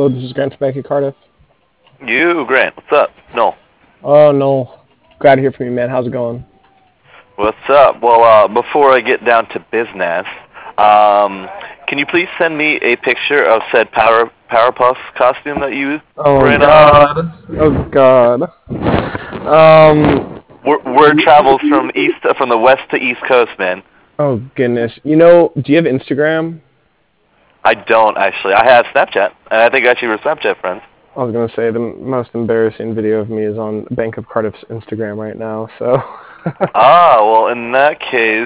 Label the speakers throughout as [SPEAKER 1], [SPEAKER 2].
[SPEAKER 1] Hello, this is Grant Spanky Cardiff.
[SPEAKER 2] You, Grant, what's up? No.
[SPEAKER 1] Oh, no. Glad to hear from you, man. How's it going?
[SPEAKER 2] What's up? Well, before I get down to business, can you please send me a picture of said Powerpuff costume that you
[SPEAKER 1] Oh,
[SPEAKER 2] ran
[SPEAKER 1] God. Oh, God.
[SPEAKER 2] Word travels from the west to east coast, man.
[SPEAKER 1] Oh, goodness. You know, do you have Instagram?
[SPEAKER 2] I don't, actually. I have Snapchat, and I think actually we're Snapchat friends.
[SPEAKER 1] I was going to say the most embarrassing video of me is on Bank of Cardiff's Instagram right now, so...
[SPEAKER 2] Well, in that case,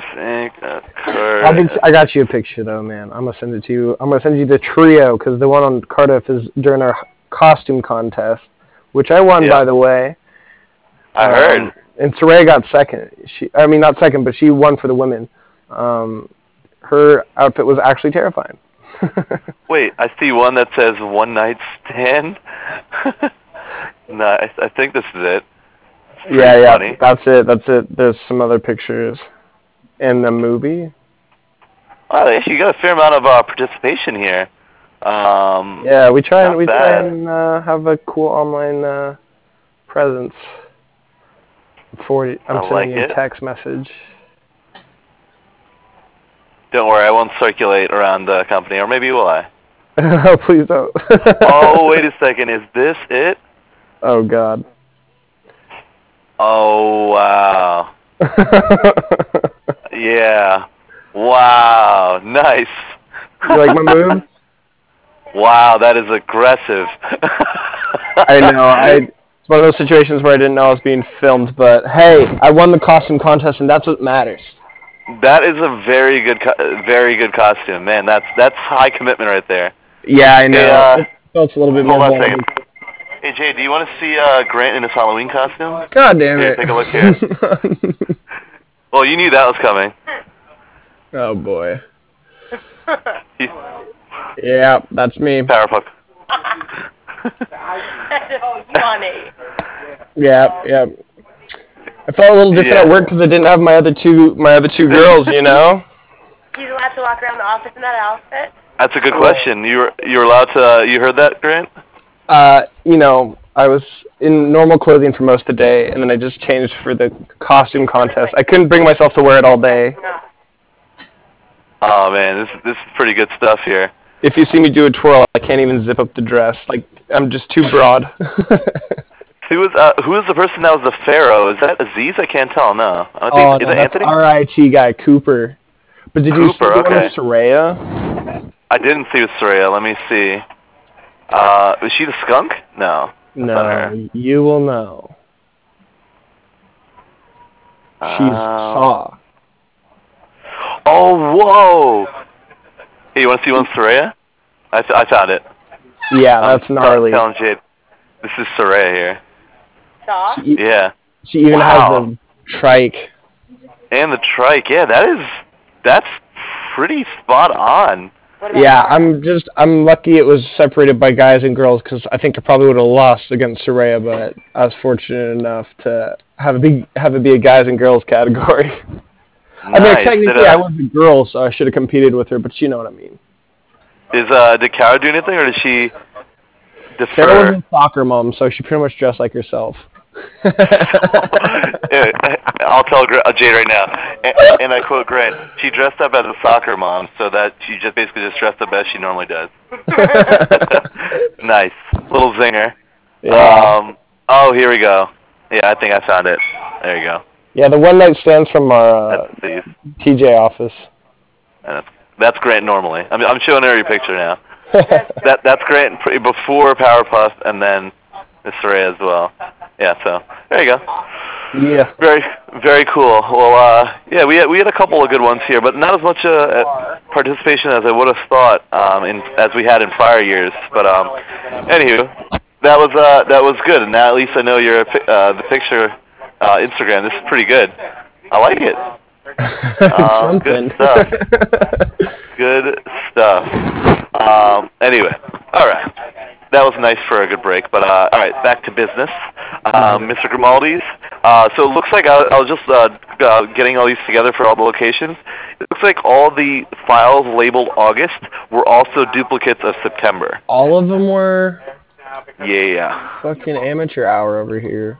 [SPEAKER 1] I got you a picture, though, man. I'm going to send it to you. I'm going to send you the trio, because the one on Cardiff is during our costume contest, which I won, by the way.
[SPEAKER 2] I heard.
[SPEAKER 1] And Soraya got second. Not second, but she won for the women. Her outfit was actually terrifying.
[SPEAKER 2] Wait, I see one that says one night stand. No, I think this is it.
[SPEAKER 1] Yeah,
[SPEAKER 2] funny.
[SPEAKER 1] That's it. There's some other pictures in the movie.
[SPEAKER 2] Oh, actually, you got a fair amount of participation here.
[SPEAKER 1] Yeah, we try and have a cool online presence. I'm sending you a text message.
[SPEAKER 2] Don't worry, I won't circulate around the company, or maybe will I?
[SPEAKER 1] Oh, please don't.
[SPEAKER 2] Oh, wait a second. Is this it?
[SPEAKER 1] Oh, God.
[SPEAKER 2] Oh, wow. Yeah. Wow. Nice.
[SPEAKER 1] You like my moves?
[SPEAKER 2] Wow, that is aggressive.
[SPEAKER 1] I know. It's one of those situations where I didn't know I was being filmed, but hey, I won the costume contest, and that's what matters.
[SPEAKER 2] That is a very good costume, man. That's high commitment right there.
[SPEAKER 1] Yeah, I know. It felt a little bit more
[SPEAKER 2] vulnerable. Hold on a second. Hey Jay, do you want to see Grant in his Halloween costume?
[SPEAKER 1] God damn it!
[SPEAKER 2] Take a look here. Well, you knew that was coming.
[SPEAKER 1] Oh boy. Yeah, that's me.
[SPEAKER 2] Powerpuff.
[SPEAKER 1] Yeah. I felt a little different at work because I didn't have my other two girls, you know.
[SPEAKER 3] He's allowed to walk around the office in that outfit?
[SPEAKER 2] That's a good question. You were allowed to. You heard that, Grant?
[SPEAKER 1] I was in normal clothing for most of the day, and then I just changed for the costume contest. I couldn't bring myself to wear it all day.
[SPEAKER 2] Oh man, this is pretty good stuff here.
[SPEAKER 1] If you see me do a twirl, I can't even zip up the dress. Like, I'm just too broad.
[SPEAKER 2] Who is the person that was the pharaoh? Is that Aziz? I can't tell. No.
[SPEAKER 1] No, that's
[SPEAKER 2] Anthony?
[SPEAKER 1] RIT guy Cooper. But did you see the one with Soraya?
[SPEAKER 2] I didn't see with Soraya. Let me see. Was she the skunk? No.
[SPEAKER 1] No, you will know. She's Saw.
[SPEAKER 2] Oh, whoa! Hey, you want to see one Soraya? I found it.
[SPEAKER 1] Yeah, that's gnarly.
[SPEAKER 2] Telling Jade, this is Soraya here.
[SPEAKER 3] Saw?
[SPEAKER 2] Yeah.
[SPEAKER 1] She even has the trike.
[SPEAKER 2] And the trike, yeah, that's pretty spot on.
[SPEAKER 1] Yeah, I'm lucky it was separated by guys and girls because I think I probably would have lost against Soraya, but I was fortunate enough to have it be a guys and girls category.
[SPEAKER 2] Nice.
[SPEAKER 1] Technically I was a girl, so I should have competed with her, but you know what I mean.
[SPEAKER 2] Did Kara do anything, or did she defer?
[SPEAKER 1] Sarah was a soccer mom, so she pretty much dressed like herself.
[SPEAKER 2] I'll tell Jade right now, and I quote Grant, she dressed up as a soccer mom, so that she basically just dressed up as she normally does. Nice. Little zinger.
[SPEAKER 1] Yeah.
[SPEAKER 2] Oh, here we go. Yeah, I think I found it. There you go.
[SPEAKER 1] Yeah, the one night stands from our TJ office.
[SPEAKER 2] That's Grant normally. I'm showing her your picture now. That's Grant before Powerpuff, and then Miss Soraya as well. Yeah, so there you go.
[SPEAKER 1] Yeah.
[SPEAKER 2] Very, very cool. Well, yeah, we had a couple of good ones here, but not as much participation as I would have thought as we had in prior years. But anywho, that was good, and now at least I know your the picture Instagram. This is pretty good. I like it. Good stuff. Good stuff. Anyway, all right. that was nice for a good break. But all right, back to business. Mr. Grimaldi's. So it looks like I was just getting all these together for all the locations. It looks like all the files labeled August were also duplicates of September.
[SPEAKER 1] All of them were.
[SPEAKER 2] Yeah.
[SPEAKER 1] Fucking amateur hour over here.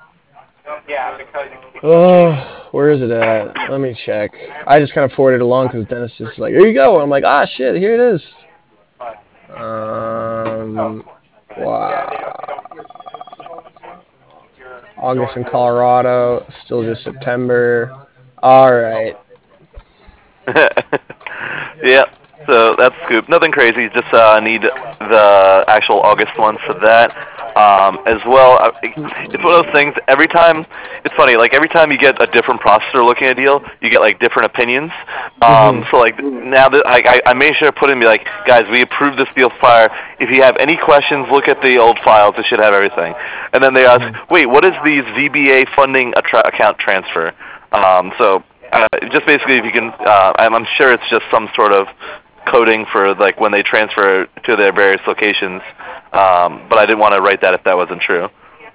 [SPEAKER 1] Oh, where is it at? Let me check. I just kind of forwarded it along because Dennis just like, here you go. I'm like, ah, shit, here it is. Wow. August in Colorado, still just September. All right.
[SPEAKER 2] Yeah. So that's scoop. Nothing crazy. Just need the actual August ones for that. As well, it's one of those things. Every time, it's funny. Like every time you get a different processor looking at a deal, you get like different opinions. So like now that I made sure to put in, be like, guys, we approved this deal prior. If you have any questions, look at the old files. It should have everything. And then they ask, wait, what is the ZBA funding account transfer? So just basically, if you can, I'm sure it's just some sort of coding for like when they transfer to their various locations. But I didn't want to write that if that wasn't true.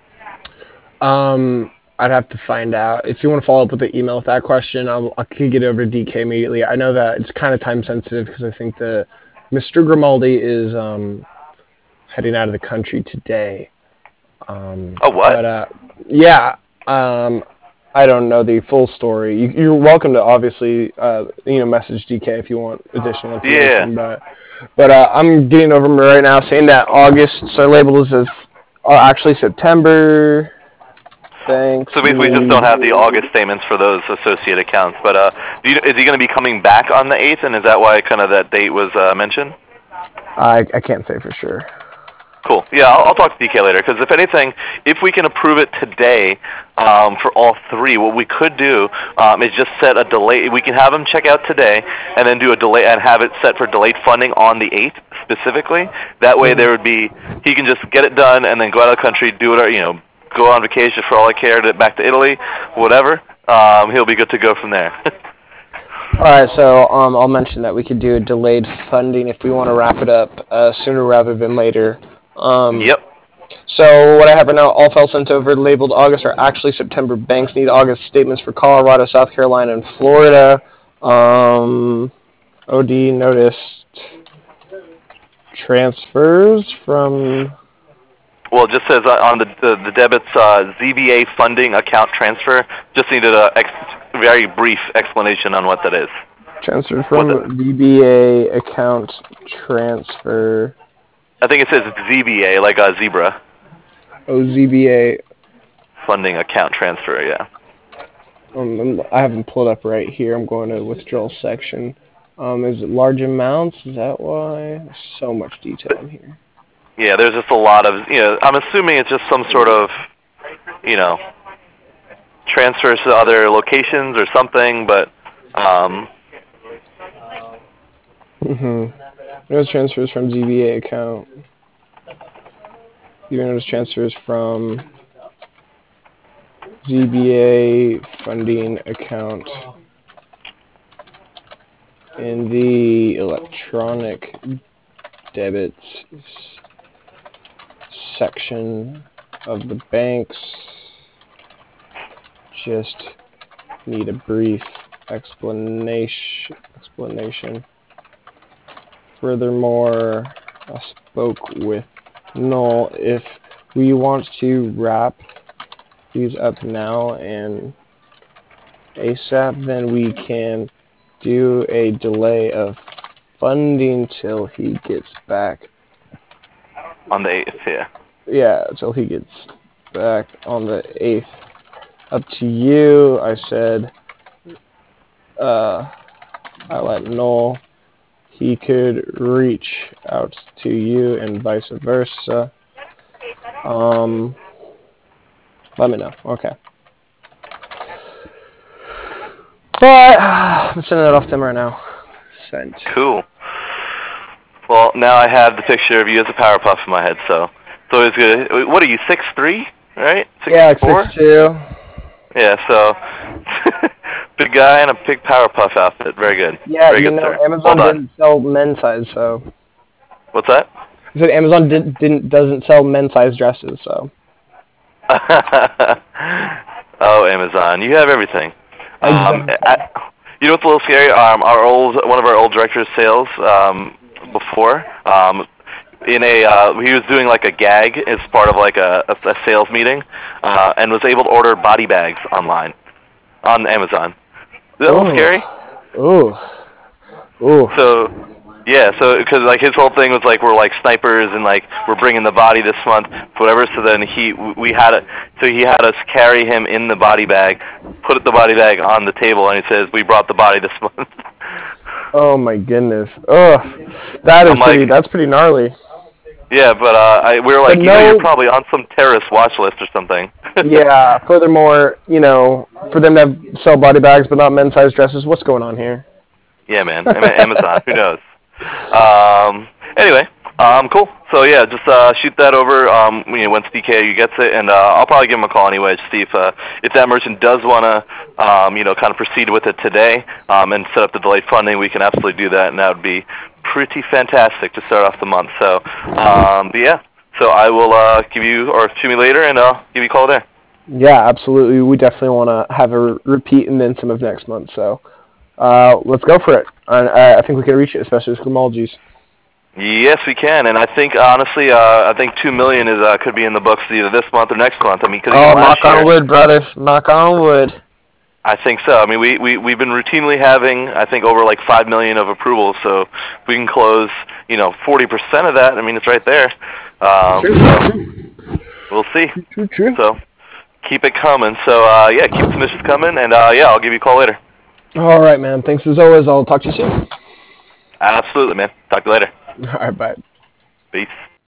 [SPEAKER 1] I'd have to find out. If you want to follow up with the email with that question, I could get over to DK immediately. I know that it's kind of time sensitive because I think that Mr. Grimaldi is heading out of the country today.
[SPEAKER 2] Oh, what?
[SPEAKER 1] But yeah, I don't know the full story. You're welcome to obviously message DK if you want additional information.
[SPEAKER 2] Yeah.
[SPEAKER 1] But I'm getting over right now saying that August are labeled as actually September. Thanks.
[SPEAKER 2] So basically, we just don't have the August statements for those associate accounts. But is he going to be coming back on the 8th, and is that why kind of that date was mentioned?
[SPEAKER 1] I can't say for sure.
[SPEAKER 2] Cool. Yeah, I'll talk to DK later, because if anything, if we can approve it today for all three, what we could do is just set a delay. We can have him check out today, and then do a delay and have it set for delayed funding on the 8th specifically. That way, he can just get it done and then go out of the country, do it, go on vacation for all I care, back to Italy, whatever. He'll be good to go from there.
[SPEAKER 1] All right, so I'll mention that we could do a delayed funding if we want to wrap it up sooner rather than later.
[SPEAKER 2] Yep.
[SPEAKER 1] So what I have right now, all files sent over labeled August are actually September. Banks need August statements for Colorado, South Carolina, and Florida. OD noticed transfers from...
[SPEAKER 2] Well, it just says on the debits, ZBA funding account transfer. Just needed a very brief explanation on what that is.
[SPEAKER 1] Transfer from ZBA account transfer.
[SPEAKER 2] I think it says ZBA, like a zebra.
[SPEAKER 1] Oh, ZBA.
[SPEAKER 2] Funding account transfer, yeah.
[SPEAKER 1] I haven't pulled up right here. I'm going to withdrawal section. Is it large amounts? Is that why? There's so much detail in here.
[SPEAKER 2] Yeah, there's just a lot of, I'm assuming it's just some sort of, transfers to other locations or something, but,
[SPEAKER 1] Notice transfers from ZBA account. You notice transfers from ZBA funding account in the electronic debits section of the banks. Just need a brief explanation. Furthermore, I spoke with Noel. If we want to wrap these up now and ASAP, then we can do a delay of funding till he gets back.
[SPEAKER 2] On the 8th, yeah.
[SPEAKER 1] Yeah, till he gets back on the 8th. Up to you, I said. I let Noel. He could reach out to you and vice versa. Let me know. Okay. But I'm sending it off to him right now. Sent.
[SPEAKER 2] Cool. Well, now I have the picture of you as a Powerpuff in my head, so it's always good. What are you, 6'3", right? 6'4"?
[SPEAKER 1] Yeah, like 6'2".
[SPEAKER 2] Yeah, so big guy in a big Powerpuff outfit. Very good.
[SPEAKER 1] Yeah,
[SPEAKER 2] Very good, sir.
[SPEAKER 1] Amazon didn't sell men's size, so.
[SPEAKER 2] What's that?
[SPEAKER 1] He said Amazon doesn't sell men's-sized dresses, so.
[SPEAKER 2] Oh, Amazon, you have everything.
[SPEAKER 1] Exactly.
[SPEAKER 2] You know what's a little scary? One of our old directors of sales before, he was doing like a gag as part of like a sales meeting, and was able to order body bags online on Amazon. Is that a little scary?
[SPEAKER 1] Ooh. Ooh.
[SPEAKER 2] So, yeah, because like his whole thing was like we're like snipers and like we're bringing the body this month, whatever. So then he had us carry him in the body bag, put the body bag on the table, and he says we brought the body this month.
[SPEAKER 1] Oh my goodness. Ugh. That's pretty gnarly.
[SPEAKER 2] Yeah, but we were like, you're probably on some terrorist watch list or something.
[SPEAKER 1] Yeah. Furthermore, for them to sell body bags but not men's-sized dresses, what's going on here?
[SPEAKER 2] Yeah, man. I mean, Amazon. Who knows? Anyway, cool. So yeah, just shoot that over. Once DKU gets it, and I'll probably give him a call anyway to see if that merchant does want to, kind of proceed with it today, and set up the delayed funding. We can absolutely do that, and that would be pretty fantastic to start off the month. So, but yeah. So I will give you or shoot me later, and I'll give you a call there.
[SPEAKER 1] Yeah, absolutely. We definitely want to have a repeat and then some of next month. So. Let's go for it. I think we can reach it, especially with Grimaldi's.
[SPEAKER 2] Yes, we can, and I think honestly, 2 million could be in the books either this month or next month. I mean, cause
[SPEAKER 1] knock on wood, brother. Knock on wood.
[SPEAKER 2] I think so. I mean, we've been routinely having, I think, over like 5 million of approvals. So if we can close, 40% of that. I mean, it's right there.
[SPEAKER 1] True.
[SPEAKER 2] So we'll see.
[SPEAKER 1] True.
[SPEAKER 2] So keep it coming. So yeah, keep the submissions coming, and yeah, I'll give you a call later.
[SPEAKER 1] All right, man. Thanks as always. I'll talk to you soon.
[SPEAKER 2] Absolutely, man. Talk to you later.
[SPEAKER 1] All right, bye.
[SPEAKER 2] Peace.